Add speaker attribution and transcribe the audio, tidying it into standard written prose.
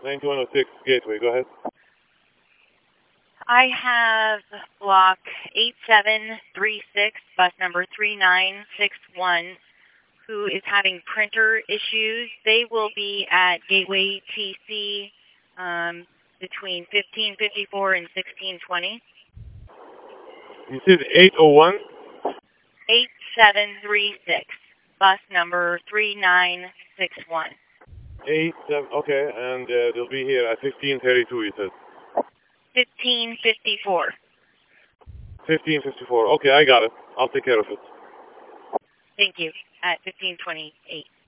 Speaker 1: 9106 Gateway, go ahead.
Speaker 2: I have block 8736, bus number 3961, who is having printer issues. They will be at Gateway TC between 1554 and 1620.
Speaker 1: You said 801?
Speaker 2: 8736, bus number 3961.
Speaker 1: 87, okay, and they'll be here at 1532, you said.
Speaker 2: 1554.
Speaker 1: 1554, okay, I got it. I'll take care of it.
Speaker 2: Thank you. At 1528.